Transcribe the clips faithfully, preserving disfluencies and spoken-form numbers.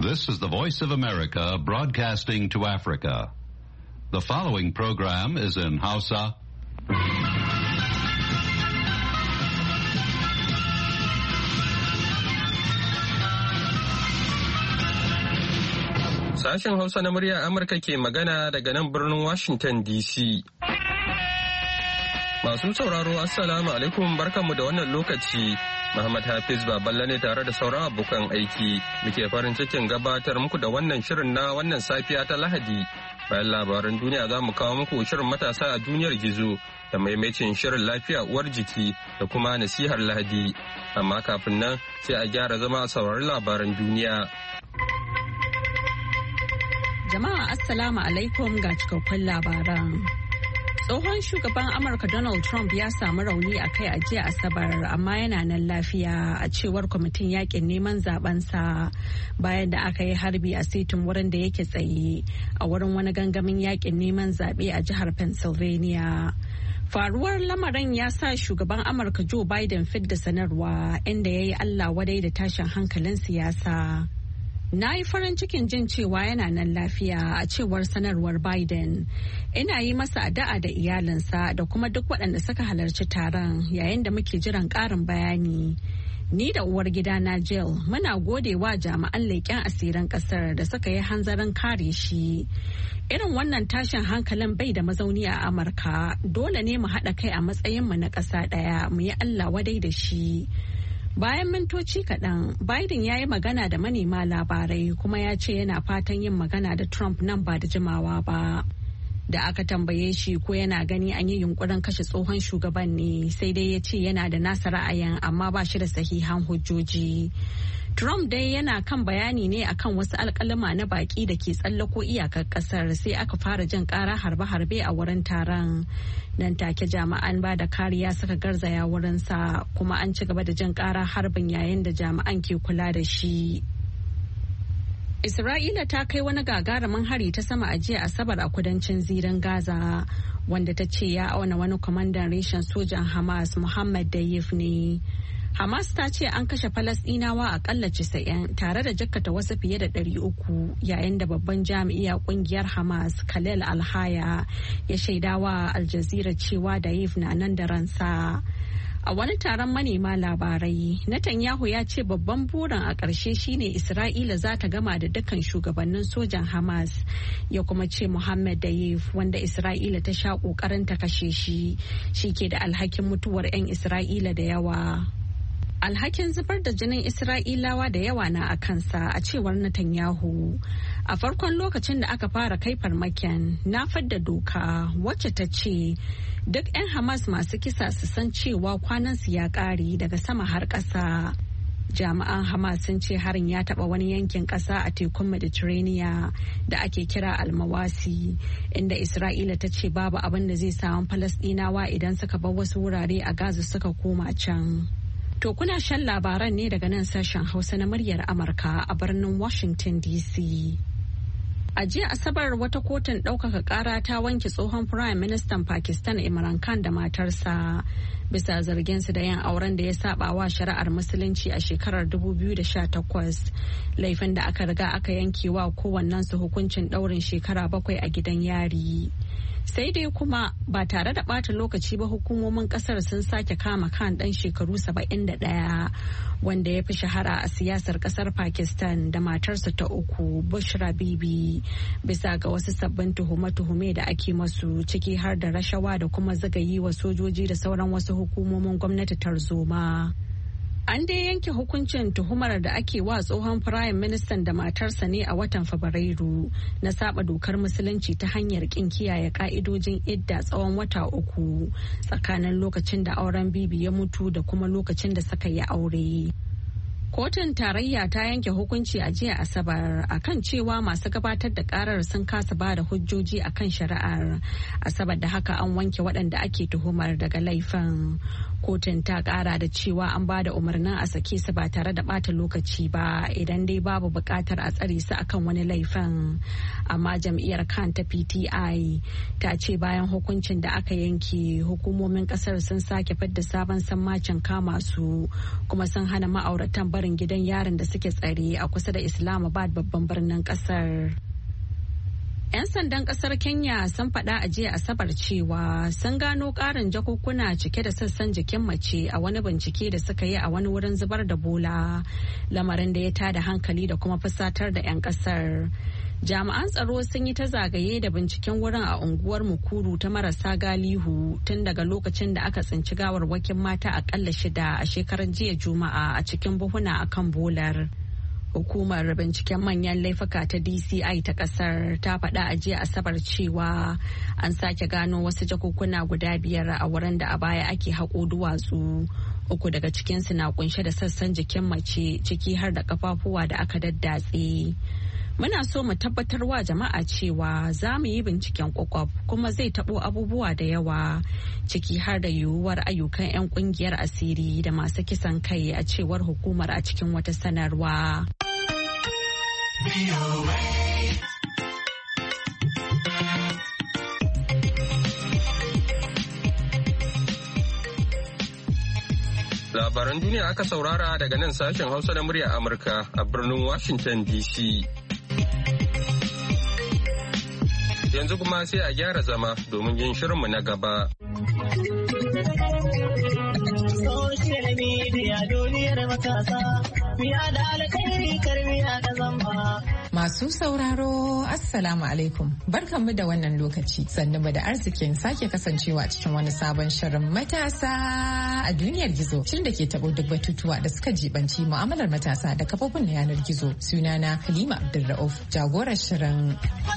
This is the Voice of America broadcasting to Africa. The following program is in Hausa. Sashen Hausa na muryar Amurka ke magana daga nan birnin Washington D C. Masu sauraro Assalamu alaikum barkanmu da wannan lokaci. Muhammad Hafiz Baballa ne tare da sauran abokan aiki. Muke farin cikin gabatar muku da wannan shirin na wannan safiya ta Lahadi. Bayan labaran duniya za mu kawo muku shirin matasa a duniyar gizo da maimacin shirin lafiya uwar jiki da kuma nasihar Lahadi. Amma kafin nan sai a gyara zama a saurari labaran duniya. Jama'a Assalamu alaikum ga cikakkun labaran. Tsohon shugaban Amurka Donald Trump ya samu rauni a kai a jiya Asabar amma yana nan lafiya a cewar kwamitin yakin neman zabensa bayan da aka yi harbi a setin wurin da yake tsaye a wurin wani gangamin yakin neman zaɓe a jihar Pennsylvania. Faruwar lamarin ya sa shugaban Amurka Joe Biden fidda sanarwa inda ya yi Allah wadai da tashin hankalin siyasa. Na yi farin cikin jin cewa yana nan lafiya a cewar sanarwar Biden. Ina yi masa addu'a da iyalinsa da kuma duk waɗanda suka halarci taron yayin da muke jiran ƙarin bayani. Ni da uwar gidana Jill muna gode wa jami'an leƙen asirin ƙasar da suka yi hanzarin kare shi. Irin wannan tashin hankalin bai da mazauni a Amurka, dole ne mu haɗa kai a matsayinmu na ƙasa ɗaya mu yi Allah wadai da shi. Bayan mintoci kaɗan, Biden ya yi magana da manema labarai kuma ya ce yana fatan yin magana da Trump nan ba da jimawa ba. Da aka tambaye shi ko yana gani an yi yunkurin kashe tsohon shugaban ne, sai dai ya ce yana da nasa ra'ayin amma ba shi da sahihan hujjoji. Trump dai yana kan bayani ne akan wasu alkalima na baki da ke tsallako iyakar kasar sai aka fara jin ƙara harbe-harbe a wurin taron. Nan take jami'an ba da kariya suka garzaya wurinsa kuma an ci gaba da jin ƙara harbin yayin da jami'an ke kula da shi. Isra'ila ta kai wani gagarumin hari ta sama a jiya Asabar a kudancin zirin Gaza wanda ta ce ya auna wani kwamandan reshen sojan Hamas Muhammad Dayif ne. Hamas ta ce an kashe Falasɗinawa akalla casa'in tare da jikkata wasu fiye da ɗari uku yayin da babban jami'i a kungiyar Hamas Khalil Alhaya ya shaidawa Al Jazeera cewa Dayif na nan da ransa. A wani taron manema labarai, Netanyahu ya ce babban burin a ƙarshe shine Isra'ila za ta gama da dukkan shugabannin sojan Hamas, ya kuma ce Muhammad Dayif wanda Isra'ila ta sha ƙoƙarin ta kashe shi, shi ke da alhakin mutuwar 'yan Isra'ila da yawa. Alhakin zubar da jinin Isra'ilawa da yawa na a kansa a cewar Netanyahu. A farkon lokacin da aka fara kai farmakin na fadda doka wacce ta ce duk 'yan Hamas masu kisa su san cewa kwanansu ya ƙare daga sama har ƙasa. Jami'an Hamas sun ce harin ya taɓa wani yankin ƙasa a tekun Mediterranean da ake kira Almawasi, inda Isra'ila ta ce babu abin da zai samu Falasɗinawa idan suka bar wasu wurare a Gaza suka koma can. To kuna shan labaran ne daga nan sashen Hausa na muryar Amurka a birnin Washington D C. A jiya Asabar wata kotun ɗaukaka ƙara ta wanke tsohon Firayim Ministan Pakistan Imran Khan da matarsa bisa zarginsu da yin auren da ya saba wa shari'ar musulunci a shekarar dubu biyu da sha takwas, laifin da aka riga aka yanke wa kowannensu hukuncin ɗaurin shekara bakwai a gidan yari. Sai dai kuma ba tare da ɓata lokaci ba hukumomin ƙasar sun sake kama Khan ɗan shekaru saba'in da ɗaya wanda ya fi shahara a siyasar ƙasar Pakistan da matarsa ta uku Bushra Bibi bisa ga wasu sabbin tuhume-tuhume da ake masu ciki har da rashawa da kuma zagayi wa sojoji da sauran wasu hukumomin gwamnati tarzoma. An dai yanke hukuncin tuhumar da ake wa tsohon firayim ministan da matarsa ne a watan Fabrairu na saba dokar musulunci ta hanyar kin kiyaye ka'idojin idda tsawon wata uku tsakanin lokacin da auren Bibi ya mutu da kuma lokacin da suka yi aure. Kotun tarayya ta yanke hukunci a jiya Asabar akan cewa masu gabatar da karar sun kasa ba da hujjoji akan shari'ar, asabar da haka an wanke waɗanda ake tuhumar daga laifin. Kotun ta kara da cewa an ba da umarnin a sake su ba tare da bata lokaci ba idan dai babu bukatar a tsare su akan wani laifin. Amma jam'iyyar kan ta P T I ta ce bayan hukuncin da aka yanke, hukumomin kasar sun sake fidda sabon sammacin kama su kuma sun hana ma'auratan barin gidan yarin da suke tsare a kusa da Islamabad babban birnin kasar. 'Yan sandan kasar Kenya sun faɗa a jiya Asabar cewa sun gano ƙarin jakunkuna cike da sassan jikin mace a wani bincike da suka yi a wani wurin zubar da bola, lamarin da ya tada hankali da kuma fusatar da 'yan kasar. Jami'an tsaro sun yi ta zagaye da binciken wurin a unguwar Mukuru ta marasa galihu tun daga lokacin da aka tsinci gawarwakin mata akalla shida a shekarar jiya Juma'a a cikin buhuna akan bolar. Hukumar binciken manyan laifuka ta D C I ta kasar ta faɗa a jiya Asabar cewa an sake gano wasu jakunkuna guda biyar a wurin da a baya ake haƙo duwatsu. Uku daga cikinsu na kunshe da sassan jikin mace, ciki har da kafafuwa da aka daddatse. Muna so mu tabbatar wa jama'a cewa za mu yi binciken kwakwaf kuma zai taɓo abubuwa da yawa, ciki har da yiwuwar ayyukan 'yan ƙungiyar asiri da masu kisan kai, a cewar hukumar a cikin wata sanarwa. Labaran duniya aka saurara daga nan sashen Hausa na murya Amurka a birnin Washington D C. Yanzu kuma sai a gyara zama domin yin shirinmu na gaba. Social media duniyar matasa, miya da alkhairi karmiya da zamba. Masu sauraro, Assalamu alaikum. Barkanmu da wannan lokaci. Sannu da arzikin sake kasancewa cikin wani sabon shirin matasa a duniyar gizo. Shirin da ke taɓo duk batutuwa da suka jibanci mu'amalar matasa da kafofin na yanar gizo. Sunana Halima Abdulra'uf, jagorar shirin.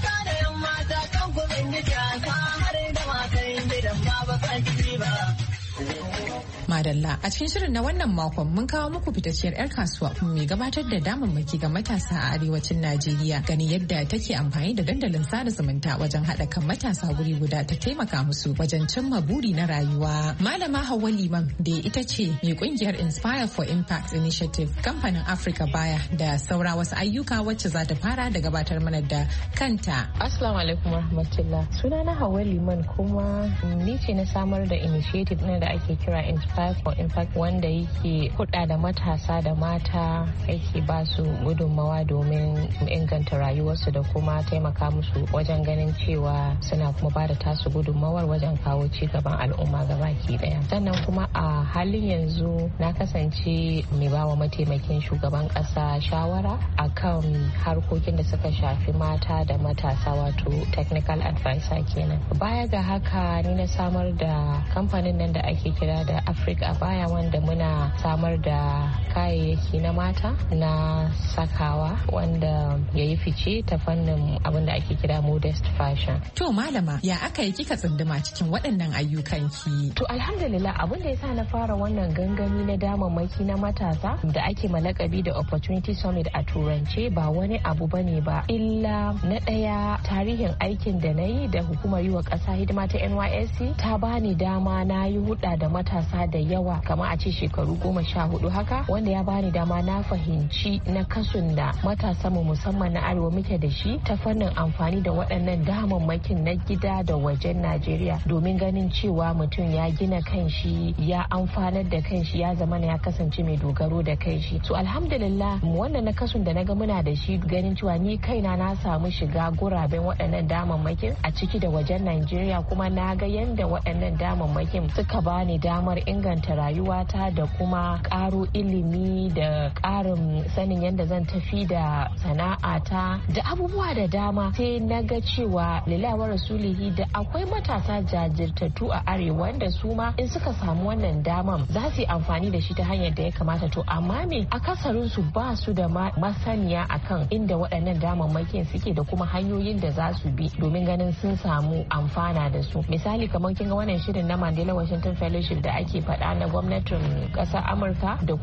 Madalla, a cikin shirin na wannan makon mun kawo muku fitacciyar 'yar kasuwa kuma mai gabatar da damammaki ga matasa a arewacin Najeriya, gani yadda take amfani da dandalin sada zumunta wajen haɗa kan matasa guri guda ta taimaka musu wajen cimma buri na rayuwa. Malama Hauwa Liman da ita ce mai kungiyar Inspire for Impact Initiative, kamfanin Africa Baya da saura wasu ayyuka, wacce za ta fara da gabatar mana da kanta. Assalamu alaikum warahmatullah. Sunana Hauwa Liman kuma ni ce na samar da initiative na da ake kira Inspire for Impact, wanda yake hudda da matasa da mata, yake ba su gudunmawa domin inganta rayuwarsu da kuma taimaka musu wajen ganin cewa suna kuma ba da tasu gudunmawar wajen kawo ci gaban al'umma gabaki daya. Sannan kuma a halin yanzu na kasance mai bawa mataimakin shugaban kasa shawara akan harkokin da suka shafi mata da matasa, wato technical advisor kenan. Baya ga haka ni na samar da kamfanin nan da ake kira da Africa Baya, wanda muna samar da kayayyaki na mata na sakawa wanda ya yi fice ta fannin abin da ake kira modest fashion. To malama, ya aka yi kika tsunduma cikin waɗannan ayyukanki? To alhamdulillah, abin da ya sa na fara wannan gangami na damammaki na matasa da ake malakabi da Opportunity Summit a turance ba wani abu bane ba illa na ɗaya tarihin aikin da na yi da hukumar yi wa ƙasa hidima ta N Y S C ta bani dama na yi huɗa da matasa da yawa, kamar a ce shekaru goma sha hudu haka, wanda ya bani dama na fahimci na kasun da matasa mu musamman na arewa muke da shi ta fannin amfani da waɗannan damammakin na gida da wajen Najeriya domin ganin cewa mutum ya gina kanshi, ya amfanar da kanshi, ya zama ya kasance mai dogaro da kanshi. So alhamdulillah, wannan na kasun da naga muna da shi, ganin cewa ni kaina na samu shiga guraben waɗannan damammakin a ciki da wajen Najeriya, kuma na ga yanda waɗannan damammakin suka bani damar inganta rayuwata da kuma ƙaro ilimi da ƙarin sanin yadda zan tafi da sana'ata da abubuwa da dama. Sai na ga cewa lillahi rasulihi da akwai matasa jajirtattu a arewa da su ma in suka samu wannan daman za su yi amfani da shi ta hanyar da ya kamata. To amma me akasarin su ba su da masaniya akan inda waɗannan damammakin suke da kuma hanyoyin da za su bi domin ganin sun samu amfana da su. Misali kamar kin ga wannan shirin na Mandela Washington Fellowship da ake faɗa na gwamnatin ƙasar Amurka da kuma initiative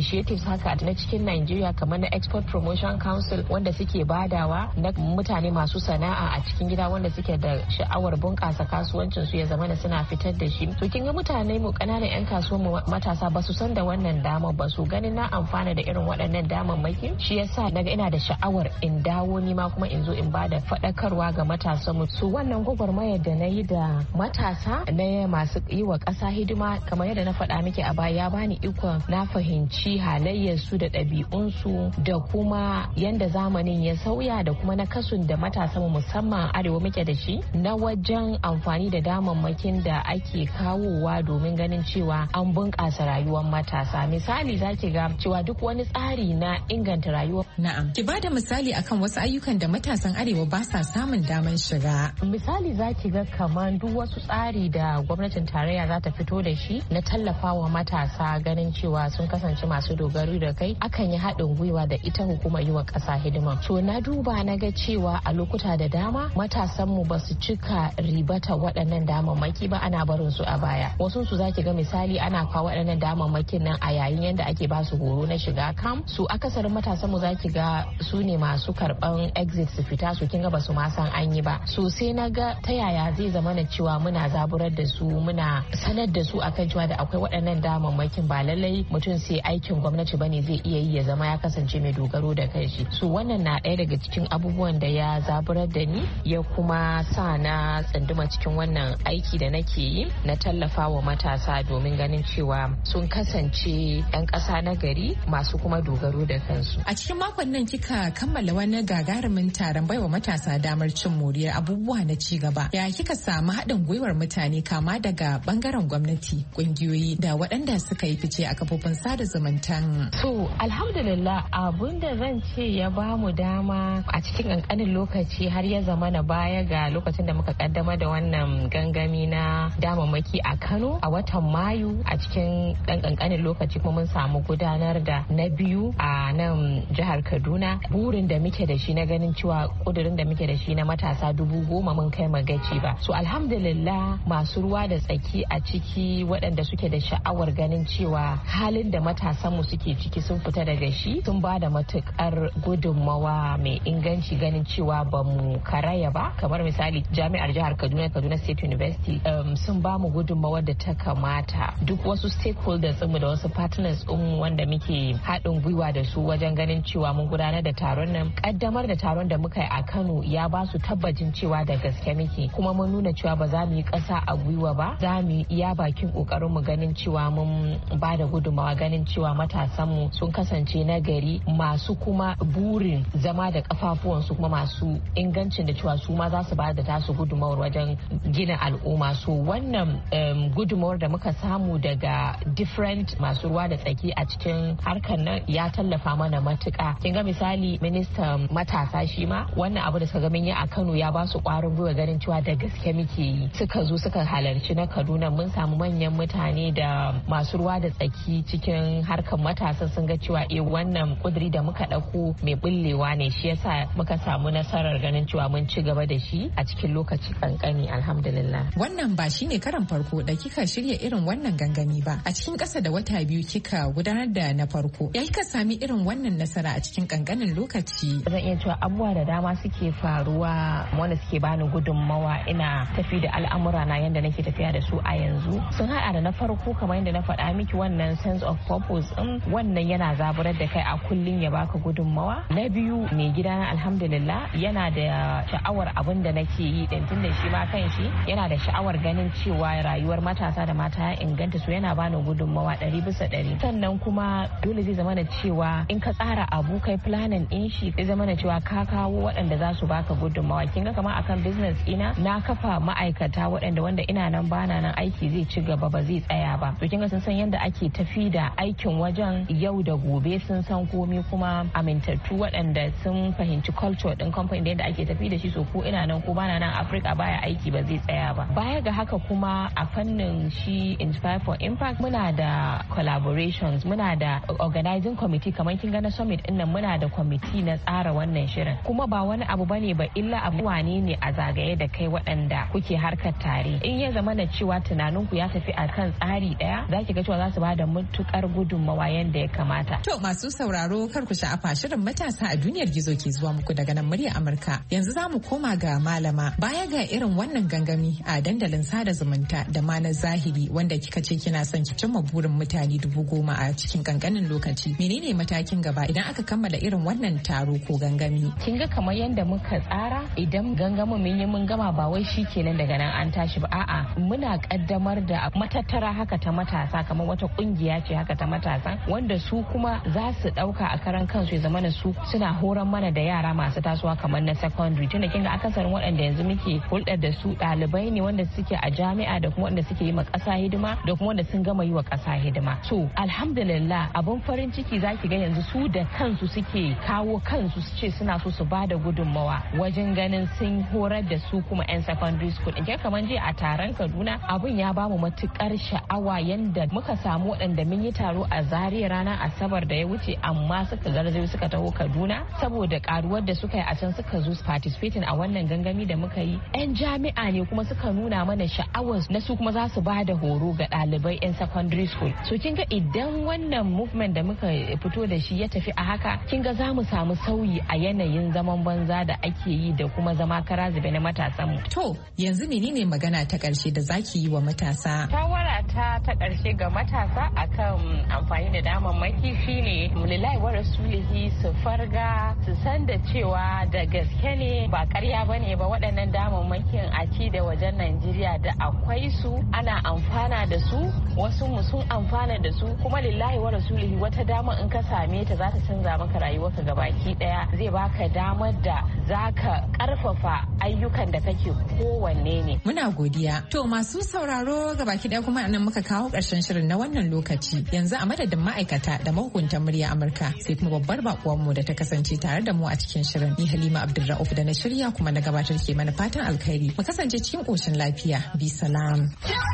initiatives haka na cikin Nigeria kamar na Export Promotion Council wanda suke badawa na mutane masu sana'a a cikin gida wanda suke da sha'awar bunƙasa kasuwancin su ya zama da suna fitar da shi. To kin ga mutane mu kananan 'yan kasuwa mu matasa ba su san da wannan dama ba su ganin na amfana da irin waɗannan damammaki shi yasa naga ina da sha'awar in dawo ni ma kuma in zo in bada faɗakarwa ga matasan mu. Su wannan gwagwarmayar da na yi da matasa na masu yi wa ƙasa hidima kamar yadda na faɗa miki a baya ya bani ikon na fahimci halayyar su da ɗabi'un su da kuma yanda zamanin ya sauya da kuma na kasun da matasan mu musamman arewa muke da shi na wajen amfani da damammakin da ake kawowa domin ganin cewa an bunƙasa rayuwar matasa. Misali zaki ga cewa duk wani tsari na inganta rayuwa. Na'am. Ki bada misali akan wasu ayyukan da matasan arewa ba sa samun daman shiga. Misali zaki ga kamar duk wasu tsari da gwamnatin tarayya za ta fito da shi na tallafawa matasa ganin cewa sun kasance masu dogaro da kai akan yi haɗin gwiwa da ita hukumar yi wa ƙasa hidima. To na duba na ga cewa a lokuta da dama matasan mu ba su cika ribata waɗannan damammaki ba ana barin su a baya. Wasu su zaki ga misali ana kawo waɗannan damammakin nan a yayin yadda ake ba su horo na shiga kam su akasarin matasan mu zaki ga su ne masu karban exit su fita su kinga ba su ma san an yi ba. So sai na ga ta yaya zai zama na cewa muna zaburar da su muna sanar da su akan cewa da akwai waɗannan damammakin ba lallai mutum sai aikin gwamnati bane zai iya yi ya zama ya kasance mai dogaro da kanshi. So wannan na ɗaya daga cikin abubuwan da ya zaburar da ni ya kuma sa na tsunduma cikin wannan aiki da nake yi na tallafa wa matasa domin ganin cewa sun kasance 'yan ƙasa na gari masu kuma dogaro da kansu. A cikin makon nan kika kammala wani gagarumin taron baiwa matasa damar cin moriyar abubuwa na ci gaba. Ya kika samu haɗin gwiwar mutane kama daga bangaren gwamnati, ƙungiyoyi da waɗanda suka yi fice a kafofin sada zumuntan? So alhamdulillah abun da zan ce ya ba mu dama a cikin ƙanƙanin lokaci har ya zama na baya ga lokacin da muka kaddama da wannan gangami na damammaki a Kano a watan Mayu a cikin ɗan ƙanƙanin lokaci kuma mun samu gudanar da na biyu a nan jihar Kaduna. Burin da muke da shi na ganin cewa kudirin da muke da shi na matasa dubu goma mun kai magaci ba. So alhamdulillah masu ruwa da tsaki a ciki waɗanda suke da sha'awar ganin cewa halin da matasan mu suke ciki sun fita daga shi sun ba da matukar gudunmawa mai inganci ganin cewa ba mu karaya ba. Kamar misali jami'ar jihar Kaduna Kaduna State University um, sun ba mu gudunmawa da ta kamata. Duk wasu stakeholders mu da wasu partners mu wanda muke haɗin gwiwa da su wajen ganin cewa mun gudanar da taron nan. Kaddamar da taron da muka yi a Kano ya ba su tabbacin cewa da gaske muke kuma mun nuna cewa ba za mu yi ƙasa a gwiwa ba, za mu yi iya bakin ƙoƙarin mu ganin cewa mun ba da gudunmawa ganin cewa matasan mu sun kasance na gari masu kuma burin zama da kafafuwansu kuma masu ingancin da cewa su ma za su ba da tasu gudunmawar wajen gina al'umma. So wannan um, gudunmawar da muka samu daga different masu ruwa da tsaki a cikin harkar nan ya tallafa mana matuƙa. Kin ga misali ministan matasa shi ma wannan abu da suka ga mun yi a Kano ya ba su ƙwarin gwiwa ganin cewa da gaske muke yi. Suka zo suka halarci na Kaduna mun samu manyan mutane da masu ruwa da tsaki cikin harkar matasa sun ga cewa eh wannan kuduri da muka ɗauko mai bullewa ne shi yasa muka samu nasarar ganin cewa mun ci gaba da shi a cikin lokaci kankani alhamdulillah. Wannan ba shine karan farko da kika shirya irin wannan gangami ba. A cikin ƙasa da wata biyu kika gudanar da na farko. Ya kika sami irin wannan nasara a cikin kankanin lokaci? Zan iya cewa abubuwa da dama suke faruwa wanda suke bani gudunmawa ina tafi da al'amura na yanda nake tafiya da su a yanzu. Sun haɗa da na farko kamar yadda na faɗa miki wannan sense of purpose din wannan yana zaburar da kai a kullun ya baka gudunmawa. Na biyu mai gidana alhamdulillah yana da sha'awar abin da nake yi din tunda shi ma kan shi yana da sha'awar ganin cewa rayuwar matasa da mata ya inganta su yana bani gudunmawa ɗari bisa ɗari. Sannan kuma dole zai zama da cewa in ka tsara abu kai planning din shi zai zama da cewa ka kawo waɗanda za su baka gudunmawa. Kin ga kamar akan business ina na kafa ma'aikata waɗanda wanda ina nan bana nan aiki zai ci gaba ba zai tsaya ba. To kin ga sun san yadda ake tafi da aikin wajen yau da gobe sun san komai kuma amintattu waɗanda sun fahimci culture din company da yadda ake tafi da shi so ko ina nan ko bana nan Africa baya aiki ba zai tsaya ba. Baya ga haka kuma a fannin shi Inspire for Impact muna da collaborations muna da organizing committee kamar kin ga na summit din nan muna da committee na tsara wannan shirin kuma ba wani abu bane ba illa abu wane ne a zagaye da kai waɗanda kuke harkar tare in ya zama na cewa tunanin ku ya tafi akan tsari daya zaki ga cewa za su ba da matukar gudunmawa gudunmawa yadda ya kamata. To masu sauraro kar ku sha'afa shirin matasa a duniyar gizo ke zuwa muku daga nan murya Amurka. Yanzu za mu koma ga malama. Baya ga irin wannan gangami a dandalin sada zumunta da ma na zahiri wanda kika ce kina son ki cimma burin mutane dubu goma a cikin kankanin lokaci. Menene matakin gaba idan aka kammala irin wannan taro ko gangami? Kin ga kamar yadda muka tsara idan gangamin mun yi mun gama ba wai shi kenan daga nan an tashi ba, a'a muna kaddamar da matattara haka ta matasa, kamar wata kungiya ce haka ta matasa wanda su kuma za su dauka a karan kansu ya zama na su suna horon mana da yara masu tasowa kamar na secondary, tunda kinga akasarin waɗanda yanzu muke hulɗar da su ɗalibai ne wanda suke a jami'a da kuma wanda suke yi ma ƙasa hidima da kuma wanda sun gama yi wa ƙasa hidima. So alhamdulillah abun farin ciki zaki ga yanzu su da kansu suke kawo kansu su ce suna so su bada gudunmawa wajen ganin sun horar da su kuma 'yan secondary school. In kamar jiya a taron Kaduna abun ya bamu matukar sha'awa yanda muka samu waɗanda mun yi taro a Zaria ranar Asabar da ya wuce amma suka garzayo suka taho Kaduna saboda karuwar da suka yi a can suka zo participating a wannan gangami da muka yi. 'Yan jami'a ne kuma suka nuna mana sha'awar na su kuma za su ba da horo ga ɗalibai 'yan secondary school. So kin ga idan wannan movement da muka fito da shi ya tafi a haka kin ga za mu samu sauyi a yanayin zaman banza da ake yi da kuma zama kara zube na matasan mu. To yanzu menene magana ta ƙarshe da zaki yi wa matasa? Shawara ta ta ƙarshe ga matasa akan amfani da damammaki shine lillahi wa rasulihi su farga su san da cewa da gaske ne ba ƙarya bane ba waɗannan damammakin a ci da wajen Najeriya da akwai su ana amfana da su wasu mu sun amfana da su kuma lillahi wa rasulihi wata dama in ka same ta za ta canza maka rayuwarka gabaki daya zai baka damar da zaka karfafa ayyukan da kake kowanne ne. Muna godiya. To masu sauraro gabaki daya kuma anan muka kawo ƙarshen shirin na wannan lokaci. Yanzu a madadin ma'aikata da mahukuntan murya Amurka sai kuma babbar bakuwar mu da ta kasance tare da mu a cikin shirin. Ni Halima Abdulrauf da na shirya kuma na gabatar ke mana fatan alkhairi. Mu kasance cikin koshin lafiya. Bi salam.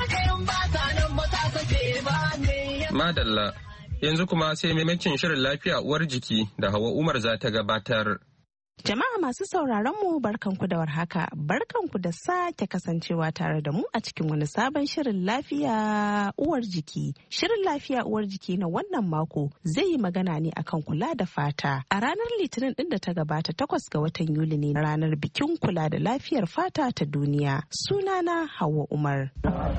Madalla. Yanzu kuma sai maimakin shirin lafiya uwar jiki da Hawa Umar za ta gabatar. Jama'a masu sauraron mu barkanku da warhaka, barkanku da sake kasancewa tare da mu a cikin wani sabon shirin lafiya uwar jiki. Shirin lafiya uwar jiki na wannan mako zai yi magana ne akan kula da fata. A ranar Litinin din da ta gabata takwas ga watan Yuli ne ranar bikin kula da lafiyar fata ta duniya. Sunana Hauwa Umar.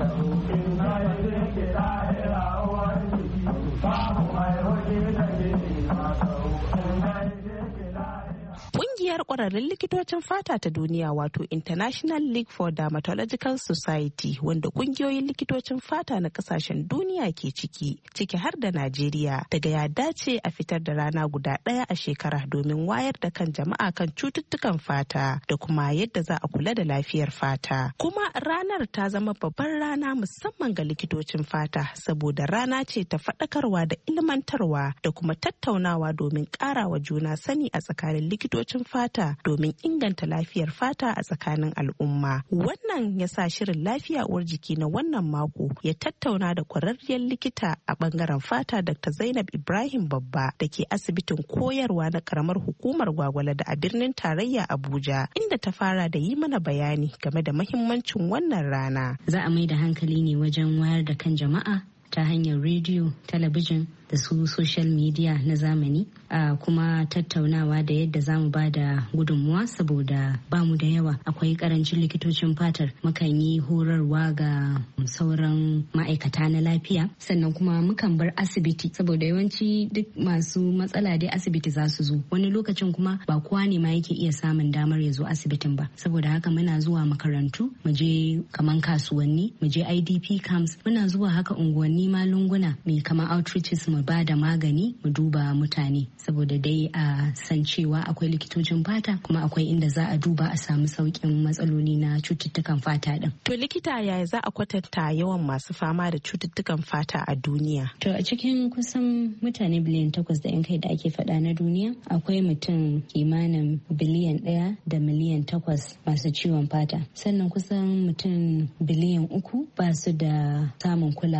Ƙungiyar ƙwararrun likitocin fata ta duniya wato International League for Dermatological Society wanda ƙungiyoyin likitocin fata na ƙasashen duniya ke ciki, ciki har da Najeriya, daga ya dace a fitar da rana guda ɗaya a shekara domin wayar da kan jama'a kan cututtukan fata da kuma yadda za a kula da lafiyar fata. Kuma ranar ta zama babbar rana musamman ga likitocin fata saboda rana ce ta faɗakarwa da ilmantarwa da kuma tattaunawa domin ƙara wa juna sani a tsakanin likitocin fata domin inganta lafiyar fata a tsakanin al'umma. Wannan ya sa shirin lafiya uwar jiki na wannan mako ya tattauna da kwararriyar likita a bangaren fata Doctor Zainab Ibrahim Babba da ke asibitin koyarwa na karamar hukumar Gwagwalada a birnin tarayya Abuja, inda ta fara da yi mana bayani game da mahimmancin wannan rana. Za a mai da hankali ne wajen wayar da kan jama'a ta hanyar rediyo, talabijin da su social media na zamani, a kuma tattaunawa da yadda za mu ba da gudunmuwa saboda ba mu da yawa, akwai karancin likitocin fatar. Mukan yi horarwa ga sauran ma'aikata na lafiya, sannan kuma mukan bar asibiti saboda yawanci duk masu matsala dai asibiti za su zo. Wani lokacin kuma ba kowa ne ma yake iya samun damar ya zo asibitin ba, saboda haka muna zuwa makarantu, mu je kaman kasuwanni, mu je I D P camps, muna zuwa haka unguwanni ma lunguna mai kaman outreaches mu ba da magani mu duba mutane saboda dai a san cewa akwai likitocin fata kuma akwai inda za a duba a samu sauƙin matsaloli na cututtukan fata din. To likita yaya za a kwatanta yawan masu fama da cututtukan fata a duniya? To a cikin kusan mutane biliyan takwas da yan kai da ake faɗa na duniya akwai mutum kimanin biliyan ɗaya da miliyan takwas masu ciwon fata, sannan kusan mutum biliyan uku ba su da samun kulawa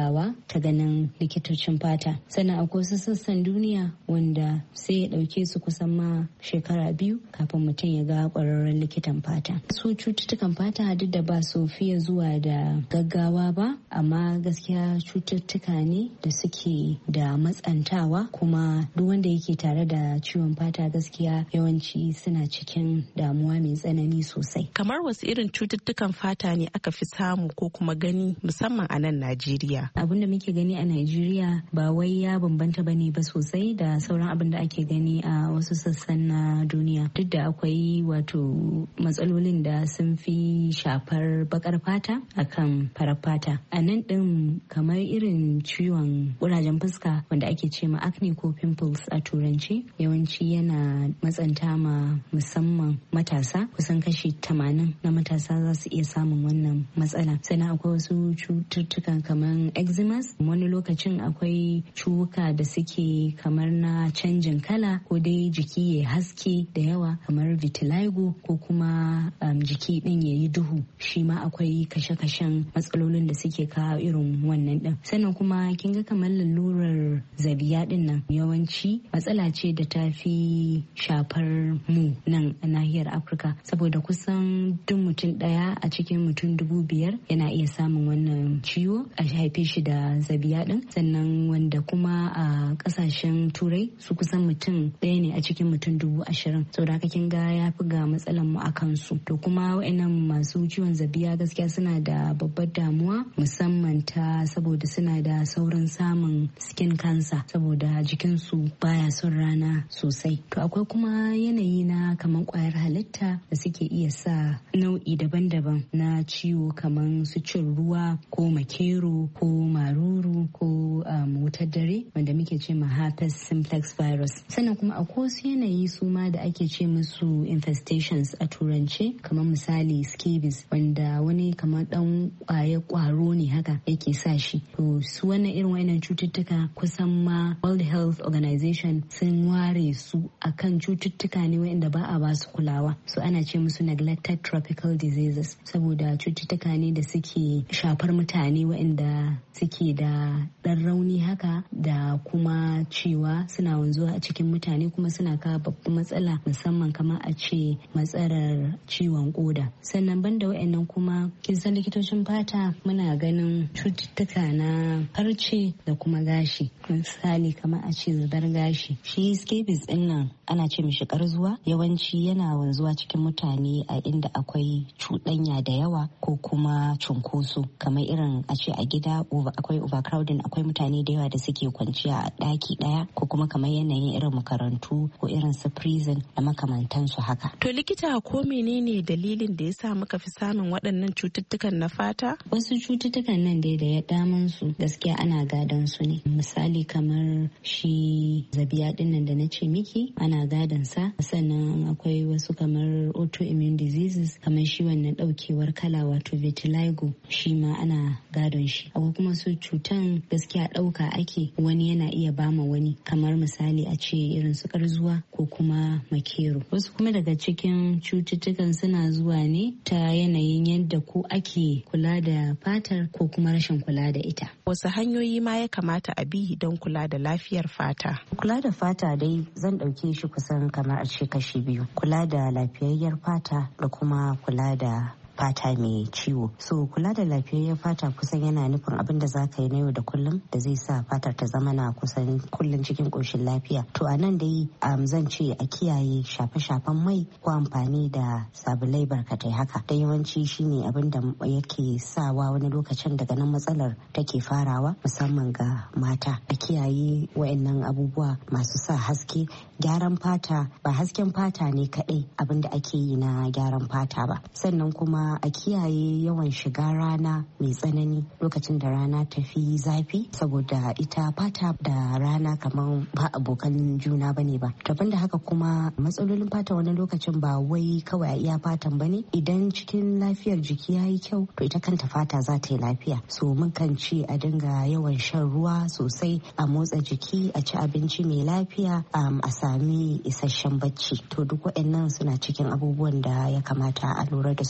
ta ganin likitocin fata. Sannan akwai wasu sassan duniya wanda sai ya ɗauke su kusan ma shekara biyu kafin mutum ya ga ƙwararren likitan fata. Su cututtukan fata duk da ba su fiye zuwa da gaggawa ba, amma gaskiya cututtuka ne da suke da matsantawa, kuma duk wanda yake tare da ciwon fata gaskiya yawanci suna cikin damuwa mai tsanani sosai. Kamar wasu irin cututtukan fata ne aka fi samu ko kuma gani musamman a nan Najeriya? Abin da muke gani a Najeriya ba wai ya bambanta bane ba sosai da sauran abin da ake gani a wasu sassan na duniya. Duk da akwai wato matsalolin da sun fi shafar bakar fata akan farar fata. A nan din kamar irin ciwon kurajen fuska wanda ake ce ma acne ko pimples a turanci, yawanci yana matsanta ma musamman matasa. Kusan kashi tamanin na matasa za su iya samun wannan matsala. Sannan akwai wasu cututtukan kamar eczema. Wani lokacin akwai ciwuka da suke kamar na canjin kala ko dai jiki ya haske da yawa kamar vitiligo ko kuma um, jiki din ya yi duhu. Shi ma akwai kashe-kashen matsalolin da suke kawo irin wannan din. Sannan kuma kin ga kamar lalurar zabiya din nan yawanci matsala ce da ta fi shafar mu nan a nahiyar Afirka, saboda kusan duk mutum daya a cikin mutum dubu biyar yana iya samun wannan ciwo a haife shi da zabiya din. Sannan wanda kuma a kasashen turai su kusan mutum ɗaya ne a cikin mutum dubu ashirin, saboda haka kin ga ya fi ga matsalan mu a kansu. To kuma wa'annan masu ciwon zabiya gaskiya suna da babbar damuwa, musamman ta saboda suna da saurin samun skin cancer saboda jikinsu baya son rana sosai. To akwai kuma yanayi na kamar kwayar halitta da suke iya sa nau'i daban-daban na ciwo kamar su cin ruwa ko makero ko maruru ko um, wutar dare wanda muke ce ma herpes simplex virus. Sannan kuma akwai wasu yanayi su ma da ake ce musu infestations a turance, kamar misali scabies wanda wani kamar dan kwaye kwaro ne haka yake sa shi. To su wannan irin wannan cututtuka kusan ma World Health Organization sun ware su akan cututtuka ne wanda ba a ba su kulawa. So ana ce musu neglected tropical diseases saboda cututtuka ne da suke shafar mutane waɗanda suke da ɗan rauni haka da kuma cewa suna wanzuwa a cikin mutane kuma suna kawo babban matsala, musamman kamar a ce matsalar ciwon koda. Sannan banda waɗannan kuma kin san likitocin fata muna ganin cututtuka na farce da kuma gashi. Misali kamar a ce zubar gashi. Shi scabies ɗin nan ana ce mishi karzuwa, yawanci yana wanzuwa cikin mutane a inda akwai cuɗanya da yawa ko kuma cunkoso, kamar irin a ce a gida akwai overcrowding, akwai mutane da yawa da suke kwanciya a ɗaki ɗaya, ko kuma kamar yanayin irin makarantu ko irin su prison da makamantansu haka. To likita, ko menene dalilin da ya sa muka fi samun waɗannan cututtukan na fata? Wasu cututtukan nan dai da ya daman su gaskiya ana gadon su ne. Misali kamar shi zabiya ɗinnan da na ce miki ana gadon sa. Sannan akwai wasu kamar autoimmune diseases kamar shi wannan ɗaukewar kala wato vitiligo, shi ma ana gadon shi. Akwai kuma su cutan gaskiya ɗauka ake, wani yana iya bama wani, kamar misali a ce irin su karzuwa ko kuma makero. Wasu kuma daga cikin cututtukan suna zuwa ne ta yanayin yadda ko ake kula da fatar ko kuma rashin kula da ita. Wasu hanyoyi ma ya kamata a bi don kula da lafiyar fata? Kula da fata dai zan ɗauke shi kusan kamar a ce kashi biyu. Kula da lafiyayyar fata da kuma kula da fata mai ciwo. So kula da lafiyayyar fata kusan yana nufin abin da za ka yi na yau da kullum da zai sa fatar ta zama na kusan kullum cikin ƙoshin lafiya. To a nan dai um, zan ce a kiyaye shafe-shafen mai ko amfani da sabulai barkatai haka. Da yawanci shine abin da yake sawa wani lokacin daga nan matsalar take farawa, musamman ga mata. A kiyaye wayannan abubuwa masu sa haske. Gyaran fata ba hasken fata ne kaɗai abin da ake yi na gyaran fata ba. Sannan kuma a kiyaye yawan shiga rana mai tsanani lokacin da rana ta fi zafi, saboda ita fata da rana kamar ba abokan juna bane ba. Daban da haka kuma matsalolin fata wani lokacin ba wai kawai a iya fatan bane. Idan cikin lafiyar jiki yayi kyau to ita kanta fata za ta yi lafiya. So mun kan ce a dinga yawan shan ruwa sosai, a motsa jiki, a ci abinci mai lafiya, um, a sami isasshen bacci. To duk waɗannan suna cikin abubuwan da ya kamata a lura da su. A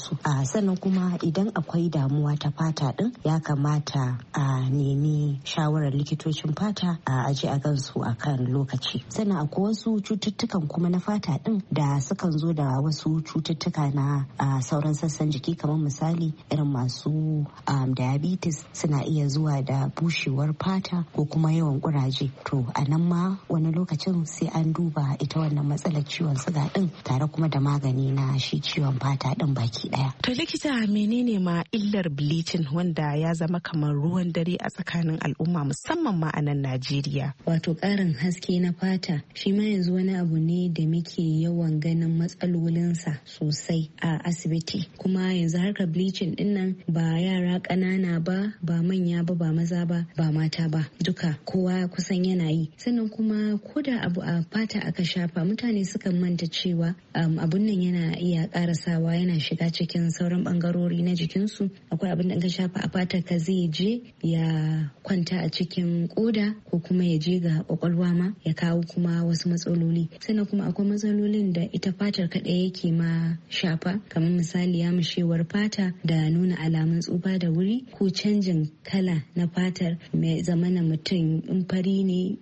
sannan kuma idan akwai damuwa ta fata din ya kamata a nemi shawarar likitocin fata a aji a gansu a kan lokaci. Sannan akwai wasu cututtukan kuma na fata din da sukan zo da wasu cututtuka na sauran sassan jiki, kamar misali irin masu um, diabetes suna iya zuwa da bushewar fata ko kuma yawan kuraje. To a nan ma wani lokacin sai an duba ita wannan matsalar ciwon suga din tare kuma da magani na shi ciwon fata din baki daya. To likita, menene ma illar bleaching wanda ya zama kamar ruwan dare a tsakanin al'umma musamman ma a nan Najeriya? Wato ƙarin haske na fata shi ma yanzu wani abu ne da muke yawan ganin matsalolinsa sosai a asibiti, kuma yanzu harkar bleaching din nan ba yara ƙanana ba, ba manya ba, ba maza ba, ba mata ba, duka kowa kusan yana yi. Sannan kuma ko da abu a fata aka shafa, mutane sukan manta cewa um, abun nan yana iya karasawa yana shiga cikin sauran bangarori na jikinsu. Akwai abin da ka shafa a fata ka zai je ya kwanta a cikin koda ko kuma ya je ga kwakwalwa ma ya kawo kuma wasu matsaloli. Sannan kuma akwai matsalolin da ita fatar kaɗai yake ma shafa, kamar misali yamushewar fata da nuna alamun tsufa da wuri ko canjin kala na fatar, mai zamana mutum in fari ne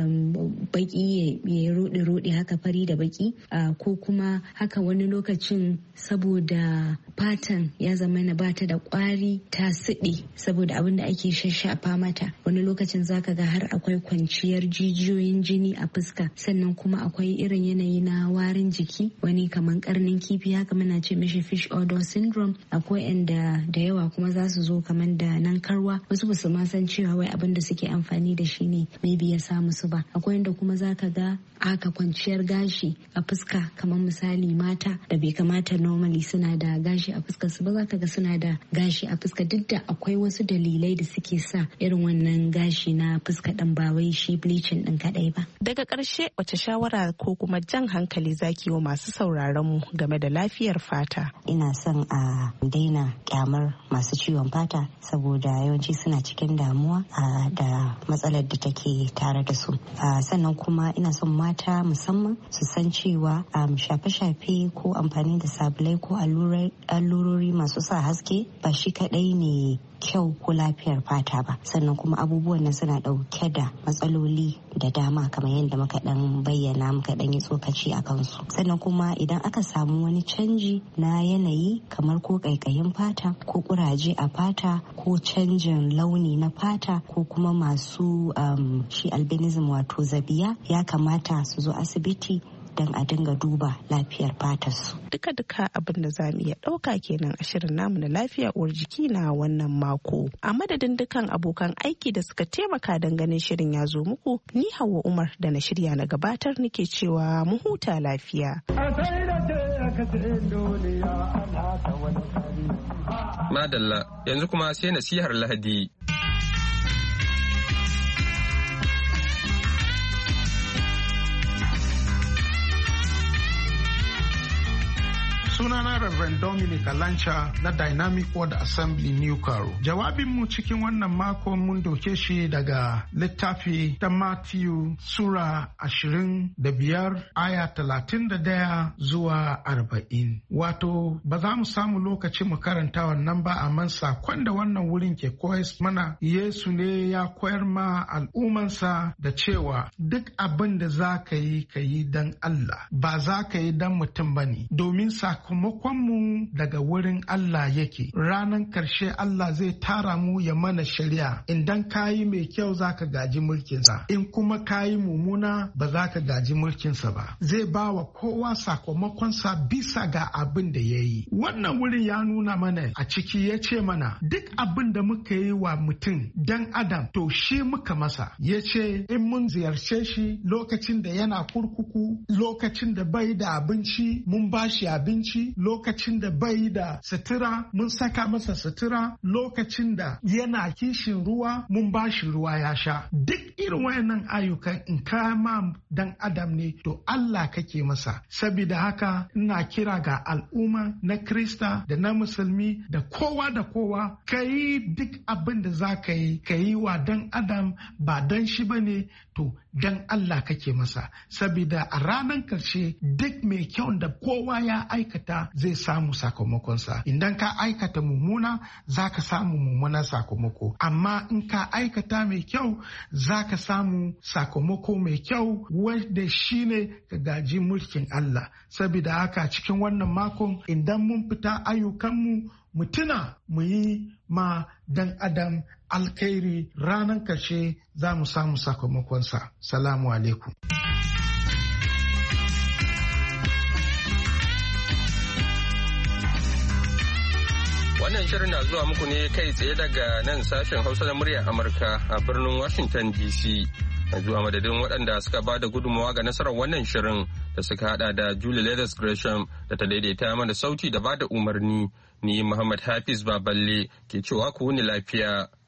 baki ya rode-rode haka, fari da baki, ko kuma haka wani lokacin saboda fatan ya zamana bata da kwari ta siɗe saboda abin da ake shashafa mata, wani lokacin zaka ga har akwai kwanciyar jijiyoyin jini a fuska. Sannan kuma akwai irin yanayi na warin jiki, wani kaman karnin kifi haka muna ce mishi fish odor syndrome. Akwai yanda da yawa kuma za su zo kaman da nan karwa, wasu ba su ma san cewa wai abin da suke amfani da shi ne maybe ya sa musu ba. Akwai yanda kuma zaka ga aka kwanciyar gashi a fuska, kamar misali mata da bai kamata normally suna da gashi a fuskar su ba, zaka ga suna da gashi a fuska, duk da akwai wasu dalilai da suke sa irin wannan gashi na fuska din, ba wai shi bleaching din kadai ba. Daga ƙarshe, wace shawara ko kuma jan hankali zaki wa masu sauraron mu game da lafiyar fata? Ina son a daina kyamar masu ciwon fata saboda yawanci suna cikin damuwa da matsalar da take tare da su. Sannan kuma ina son mata musamman su san cewa shafe-shafe ko amfani da sabulai ko allurori masu sa haske ba shi kadai ne kyau ko lafiyar fata ba. Sannan kuma abubuwan nan suna dauke da matsaloli da dama kamar yadda muka dan bayyana, muka dan yi tsokaci a kansu. Sannan kuma idan aka samu wani canji na yanayi kamar ko kaikayin fata ko kuraje a fata ko canjin launi na fata ko kuma masu um, shi albinism wato zabiya, ya kamata su zo asibiti don a dinga duba lafiyar fatarsu. Duka-duka abin da za mu iya ɗauka kenan a shirin namu na lafiya uwar jiki na wannan mako. A madadin dukan abokan aiki da suka taimaka don ganin shirin ya zo muku, ni Hauwa Umar da na shirya na gabatar nake cewa mu huta lafiya. Madalla, yanzu kuma sai nasihar Lahadi. Sunana Reverend Dominic Alancha na Dynamic Word Assembly New Caro. Jawabinmu cikin wannan mako mun doke shi daga littafi ta Matthew Sura ashirin da biyar aya talatin da daya zuwa arba'in. Wato ba za mu samu lokaci mu karanta wannan ba, amma sakon da wannan wurin ke koyar mana, Yesu ne ya koyar ma al'ummansa da cewa duk abin da za ka yi ka yi don Allah, ba za ka yi don mutum ba ne, domin sakamakonmu daga wurin Allah yake. Ranar karshe Allah zai tara mu ya mana shari'a. Idan ka yi mai kyau za ka gaji mulkinsa, in kuma ka yi mummuna ba za ka gaji mulkinsa ba. Zai ba wa kowa sakamakonsa bisa ga abin da ya yi. Wannan wurin ya nuna mana a ciki, ya ce mana duk abin da muka yi wa mutum dan Adam to shi muka masa. Ya ce in mun ziyarce shi lokacin da yana kurkuku, lokacin da bai da abinci mun ba shi abinci, lokacin da bai da sutura mun saka masa sutura, lokacin da yana kishin ruwa mun ba shi ruwa ya sha. Duk irin wayannan ayyukan in kama dan Adam ne to Allah kake masa. Saboda haka ina kira ga al'umma na Krista da na Musulmi da kowa da kowa, ka yi duk abin da za ka yi, ka yi wa dan Adam ba dan shi ba ne, to dan Allah kake masa. Saboda a ranar karshe duk mai kyau da kowa ya aikata aikata zai samu sakamakonsa. Idan ka aikata mummuna za ka samu mummunan sakamako, amma in ka aikata mai kyau za ka samu sakamako mai kyau wanda shine ka gaji mulkin Allah. Saboda haka cikin wannan makon idan mun fita ayyukanmu mu tuna mu yi ma dan adam alkhairi, ranar karshe za mu samu sakamakonsa. Salamu alaikum. Wannan shirin na zuwa muku ne kai tsaye daga nan sashen Hausa na muryar Amurka a birnin Washington D C. Yanzu a madadin waɗanda suka ba da gudunmawa ga nasarar wannan shirin da suka hada da Julie Leathers Gresham da ta daidaita mana sauti da ba da umarni, ni Muhammad Hafiz Baballe ke cewa ku wuni lafiya.